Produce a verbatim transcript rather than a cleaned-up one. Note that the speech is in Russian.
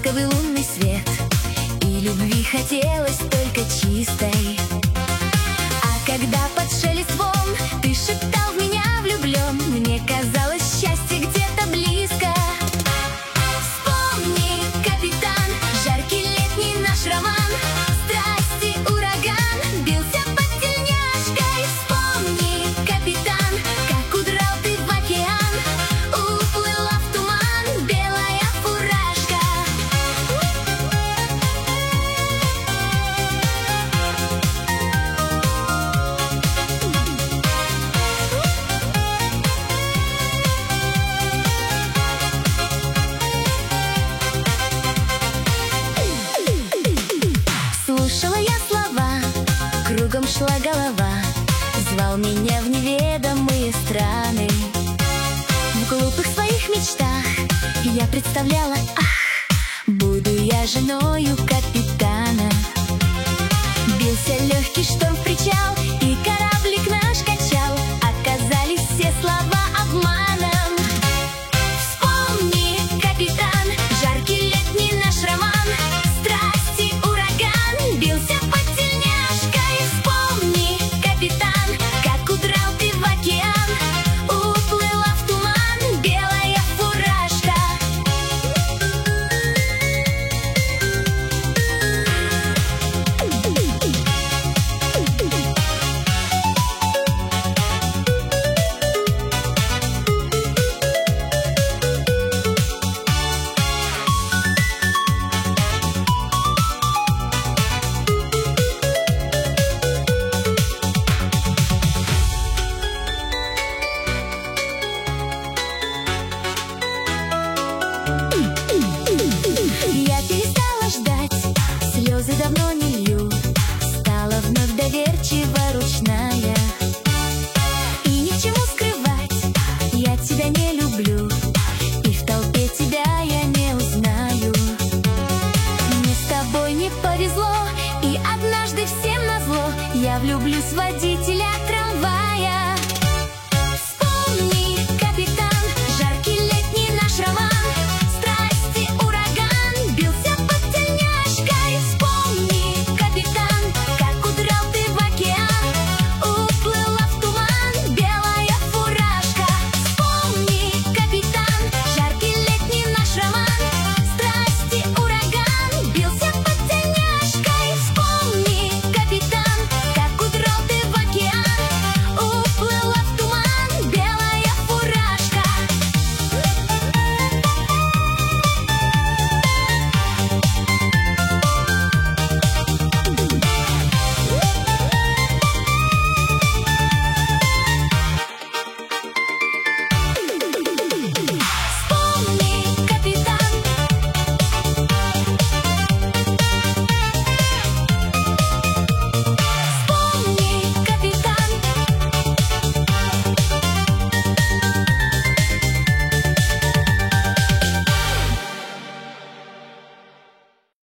ласковый лунный свет, и любви хотелось только чистой. А когда под шелест волн ты шептал в меня влюблен, мне казалось, счастье где-то близко. Вспомни, капитан, жаркий летний наш роман, страсти ураган бился под тельняшкой. Вспомни, капитан, как удрал ты в океан, уплыла в туман белая фуражка. Слушала я слова, кругом шла голова, звал меня в неведомые страны. В глупых своих мечтах я представляла, ах, буду я женою капитана. Бился легкий шторм в причал, и кораблик наш качал, оказались все слова обманом. Вспомни, капитан, жаркий летний наш роман, страсти ураган бился под тельняшкой. Вспомни, капитан, как удрал ты в океан, уплыла в туман белая фуражка. Я перестала ждать, слезы давно не лью, стала вновь доверчива, ручная. И ни к чему скрывать, я тебя не люблю, и в толпе тебя я не узнаю. Мне с тобой не повезло, и однажды всем назло я влюблюсь в водителя.